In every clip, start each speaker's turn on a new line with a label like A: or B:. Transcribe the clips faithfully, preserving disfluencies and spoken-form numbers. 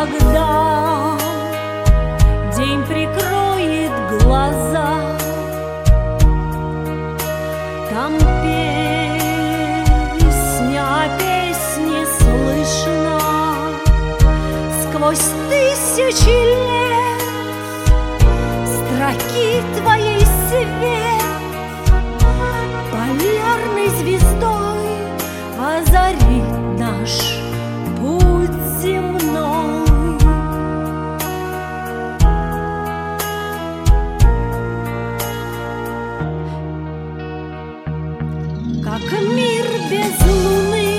A: когда день прикроет глаза, там песня о песне слышна сквозь тысячи лет. Строки твоей свет полярной звездой озарит наш путь земной. Как мир без луны,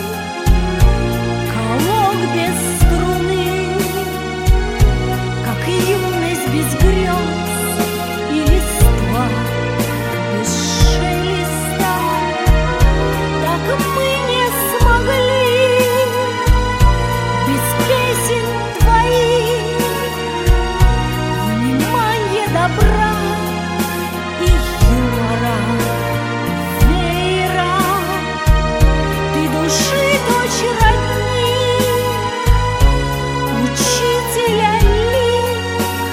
A: колок без струны, как юность без грез и листва без шелеста, так мы не смогли без песен твоих, внимания, добра и юмора. Дочь родни, учителя лик,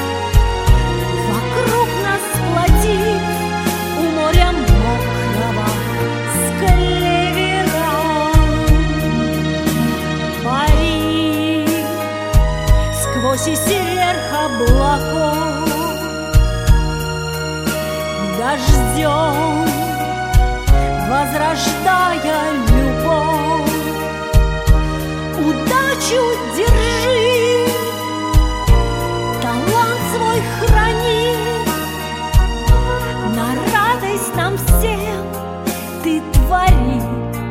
A: вокруг нас сплотив у моря мокрого с клевером. Пари сквозь и сверх облаков, дождем возрождая любовь. Удачу держи, талант свой храни, на радость нам всем ты твори.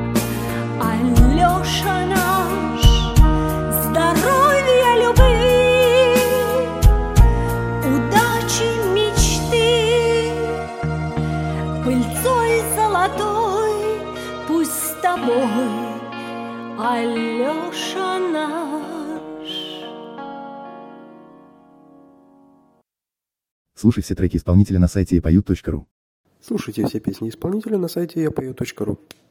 A: Алеша наш, здоровья, любви, удачи, мечты, пыльцой золотой пусть с тобой, Алеша наш.
B: Слушай все треки исполнителя на сайте я пою точка ру.
C: Слушайте все песни исполнителя на сайте я пою точка ру.